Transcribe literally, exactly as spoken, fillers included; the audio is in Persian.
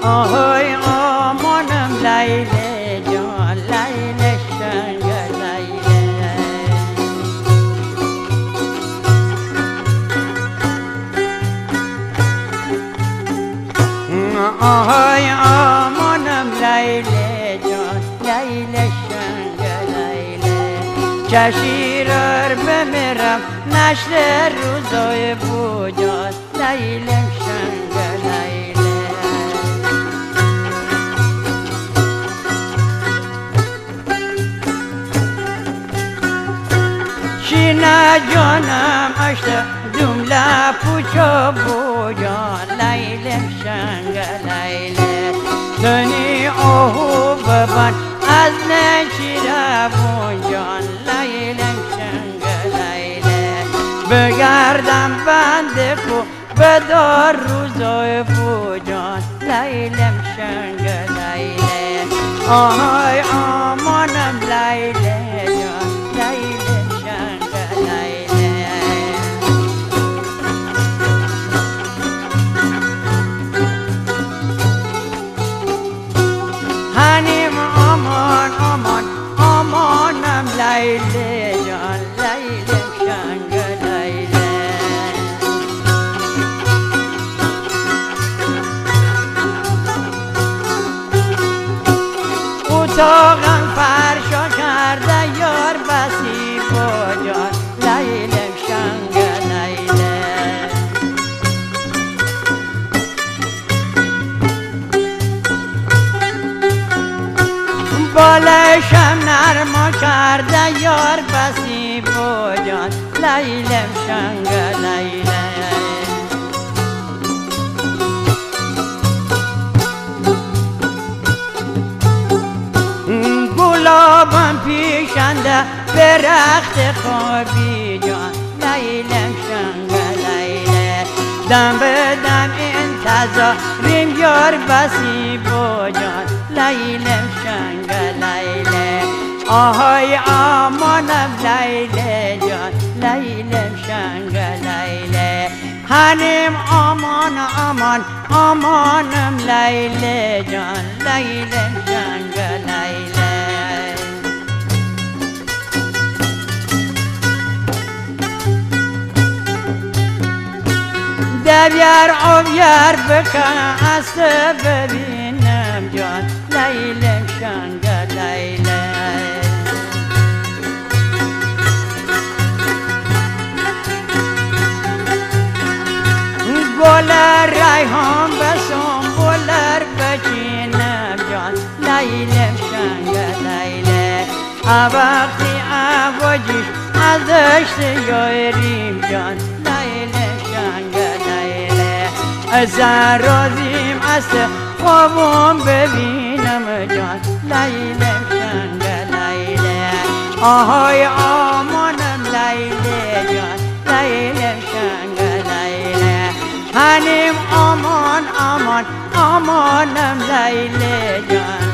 آهای آمانم لیله جان لیله شنگ لیله آهای آمانم لیله جان لیله شنگ لیله چشیرار بمیرم نشل روزای بوجان لیله شنگ لیله شینا جانم اشته جمله پوچو بوجان لیله شنگ لیله دنی آهو ببن از نشیره بوجان لیله شنگ لیله بگردم بنده کو بدار روزای بوجان لیله شنگ لیله آهای آمانم لیله جان لیله شنگ لیله هنیم آمان آمان آمانم لیله جان لیله شنگ لیله اتاقم فرشا کرده یار بسی بجان لیله شنگ لیله بالشم نرما کرده یار بسی بجان لیله شنگ لیله گلابم پیشنده برخت خوابی جان لیله شنگ لیله دم به دم انتظاریم یار بسی بجان لیله شنگ لیله آهای آمانم لیله جان لیله شنگ لیله هنیم آمان آمان آمانم لیله جان لیله شنگ لیله دبیر آبیر بکن است ببینم جان لیله شنگ لیله گل ریحان بسم بلر بچینم جان لیله شنگ لیله وقتی عواجیش از دشت یاریم جان لیله شنگ لیله از رازیم است خوابم ببینم جان لیله شنگ لیله آهای آمانم لیله جان لیله شنگ لیله هنیم آمان آمان آمانم لیله جان